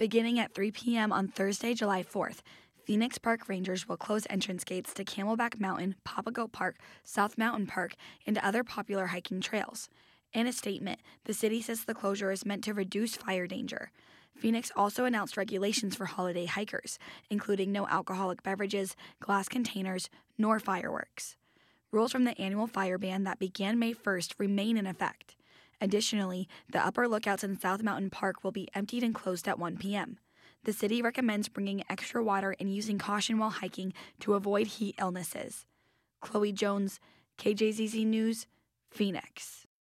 Beginning at 3 p.m. on Thursday, July 4th, Phoenix Park Rangers will close entrance gates to Camelback Mountain, Papago Park, South Mountain Park, and other popular hiking trails. In a statement, the city says the closure is meant to reduce fire danger. Phoenix also announced regulations for holiday hikers, including no alcoholic beverages, glass containers, nor fireworks. Rules from the annual fire ban that began May 1st remain in effect. Additionally, the upper lookouts in South Mountain Park will be emptied and closed at 1 p.m. The city recommends bringing extra water and using caution while hiking to avoid heat illnesses. Chloe Jones, KJZZ News, Phoenix.